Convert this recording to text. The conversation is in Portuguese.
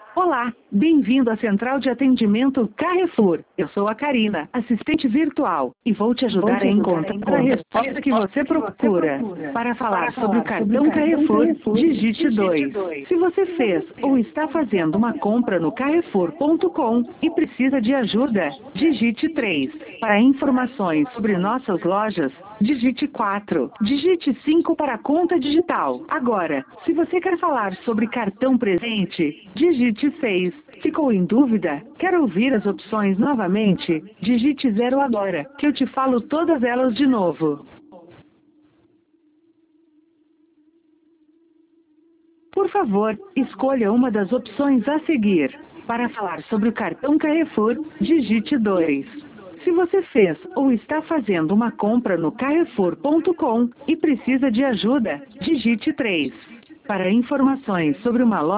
Olá, bem-vindo à Central de Atendimento Carrefour. Eu sou a Karina, assistente virtual, e vou te ajudar a encontrar a resposta que você procura. Para falar sobre o cartão Carrefour, digite 2. Se você fez ou está fazendo uma compra no Carrefour.com e precisa de ajuda, digite 3. Para informações sobre nossas lojas, digite 4. Digite 5 para a conta digital. Agora, se você quer falar sobre cartão presente, digite 6. Ficou em dúvida? Quer ouvir as opções novamente? Digite 0 agora, que eu te falo todas elas de novo. Por favor, escolha uma das opções a seguir. Para falar sobre o cartão Carrefour, digite 2. Se você fez ou está fazendo uma compra no Carrefour.com e precisa de ajuda, digite 3. Para informações sobre uma loja